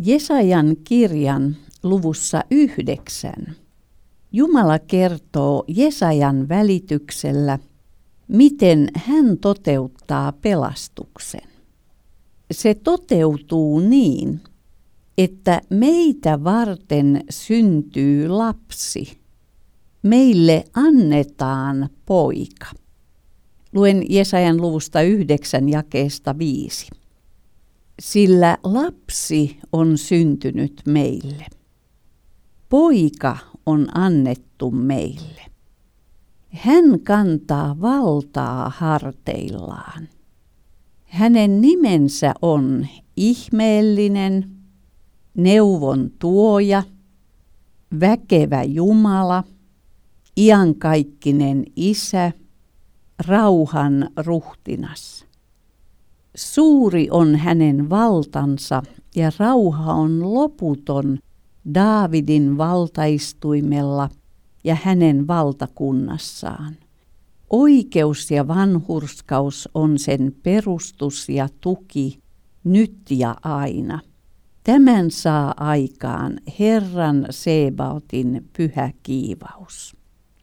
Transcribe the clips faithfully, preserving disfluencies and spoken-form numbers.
Jesajan kirjan luvussa yhdeksän Jumala kertoo Jesajan välityksellä, miten hän toteuttaa pelastuksen. Se toteutuu niin, että meitä varten syntyy lapsi. Meille annetaan poika. Luen Jesajan luvusta yhdeksän jakeesta viisi. Sillä lapsi on syntynyt meille. Poika on annettu meille. Hän kantaa valtaa harteillaan. Hänen nimensä on ihmeellinen, neuvon tuoja, väkevä Jumala, iankaikkinen Isä, rauhan ruhtinas. Suuri on hänen valtansa ja rauha on loputon Daavidin valtaistuimella ja hänen valtakunnassaan. Oikeus ja vanhurskaus on sen perustus ja tuki nyt ja aina. Tämän saa aikaan Herran Sebaotin pyhä kiivaus.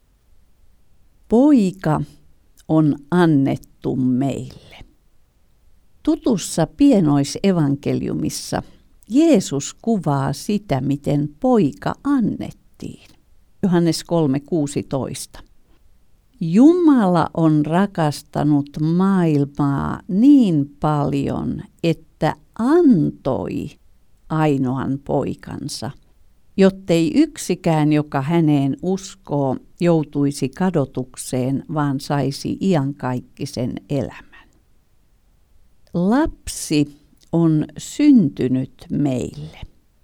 Poika on annettu meille. Tutussa pienoisevankeliumissa Jeesus kuvaa sitä, miten poika annettiin. Johannes kolme kuusitoista. Jumala on rakastanut maailmaa niin paljon, että antoi ainoan poikansa, jottei yksikään, joka häneen uskoo, joutuisi kadotukseen, vaan saisi iankaikkisen elämän. Lapsi on syntynyt meille.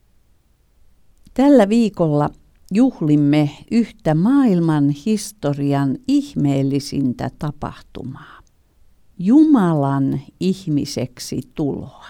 Tällä viikolla juhlimme yhtä maailman historian ihmeellisintä tapahtumaa, Jumalan ihmiseksi tuloa.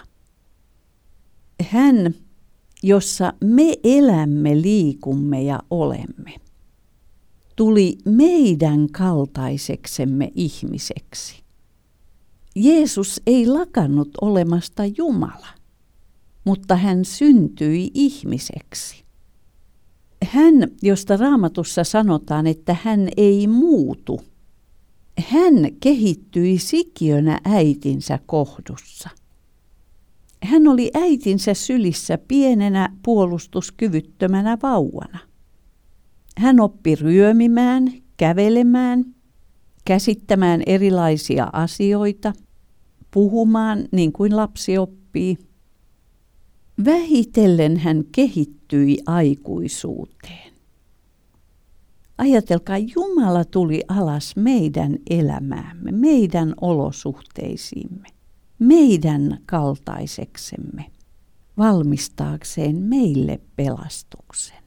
Hän, jossa me elämme, liikumme ja olemme, tuli meidän kaltaiseksemme ihmiseksi. Jeesus ei lakannut olemasta Jumala, mutta hän syntyi ihmiseksi. Hän, josta Raamatussa sanotaan, että hän ei muutu, hän kehittyi sikiönä äitinsä kohdussa. Hän oli äitinsä sylissä pienenä puolustuskyvyttömänä vauvana. Hän oppi ryömimään, kävelemään, käsittämään erilaisia asioita, puhumaan niin kuin lapsi oppii. Vähitellen hän kehittyi aikuisuuteen. Ajatelkaa, Jumala tuli alas meidän elämäämme, meidän olosuhteisiimme, meidän kaltaiseksemme, valmistaakseen meille pelastuksen.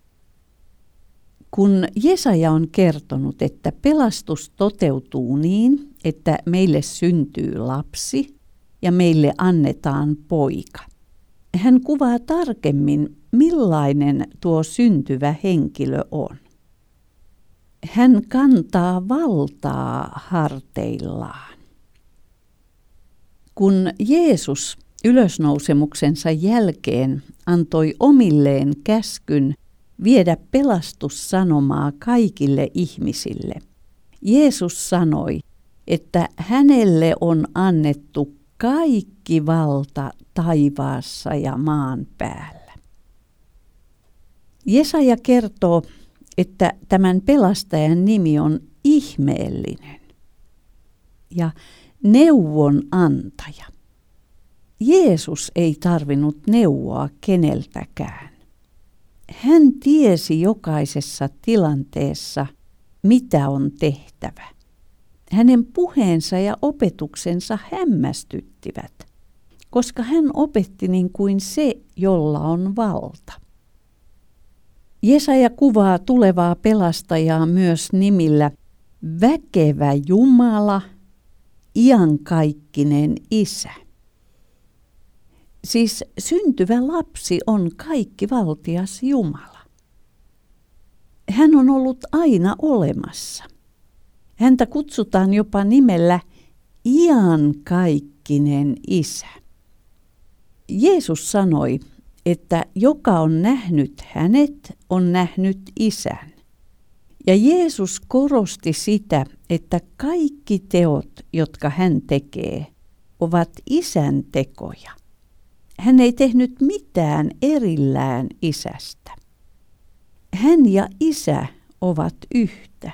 Kun Jesaja on kertonut, että pelastus toteutuu niin, että meille syntyy lapsi ja meille annetaan poika, hän kuvaa tarkemmin, millainen tuo syntyvä henkilö on. Hän kantaa valtaa harteillaan. Kun Jeesus ylösnousemuksensa jälkeen antoi omilleen käskyn viedä pelastussanomaa kaikille ihmisille, Jeesus sanoi, että hänelle on annettu kaikki valta taivaassa ja maan päällä. Jesaja kertoo, että tämän pelastajan nimi on ihmeellinen ja neuvonantaja. Jeesus ei tarvinnut neuvoa keneltäkään. Hän tiesi jokaisessa tilanteessa, mitä on tehtävä. Hänen puheensa ja opetuksensa hämmästyttivät, koska hän opetti niin kuin se, jolla on valta. Jesaja kuvaa tulevaa pelastajaa myös nimillä väkevä Jumala, iankaikkinen Isä. Siis syntyvä lapsi on kaikkivaltias Jumala. Hän on ollut aina olemassa. Häntä kutsutaan jopa nimellä iankaikkinen Isä. Jeesus sanoi, että joka on nähnyt hänet, on nähnyt Isän. Ja Jeesus korosti sitä, että kaikki teot, jotka hän tekee, ovat Isän tekoja. Hän ei tehnyt mitään erillään Isästä. Hän ja Isä ovat yhtä.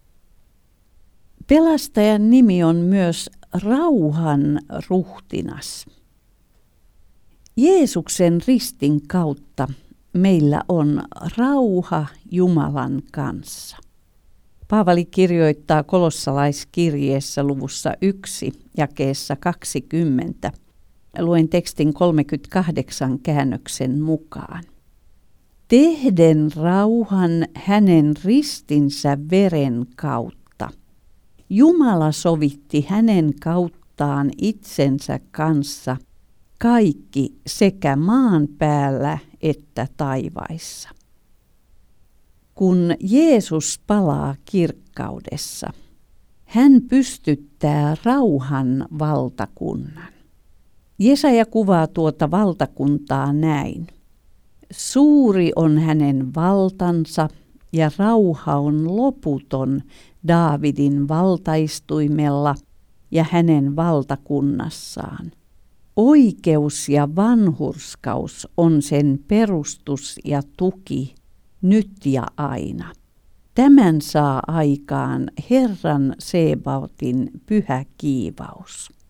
Pelastajan nimi on myös rauhan ruhtinas. Jeesuksen ristin kautta meillä on rauha Jumalan kanssa. Paavali kirjoittaa kolossalaiskirjeessä luvussa yksi jakeessa kaksikymmentä. Luen tekstin kolmekymmentäkahdeksan käännöksen mukaan. Tehden rauhan hänen ristinsä veren kautta. Jumala sovitti hänen kauttaan itsensä kanssa kaikki sekä maan päällä että taivaissa. Kun Jeesus palaa kirkkaudessa, hän pystyttää rauhan valtakunnan. Jesaja kuvaa tuota valtakuntaa näin. Suuri on hänen valtansa ja rauha on loputon Daavidin valtaistuimella ja hänen valtakunnassaan. Oikeus ja vanhurskaus on sen perustus ja tuki nyt ja aina. Tämän saa aikaan Herran Sebaotin pyhä kiivaus.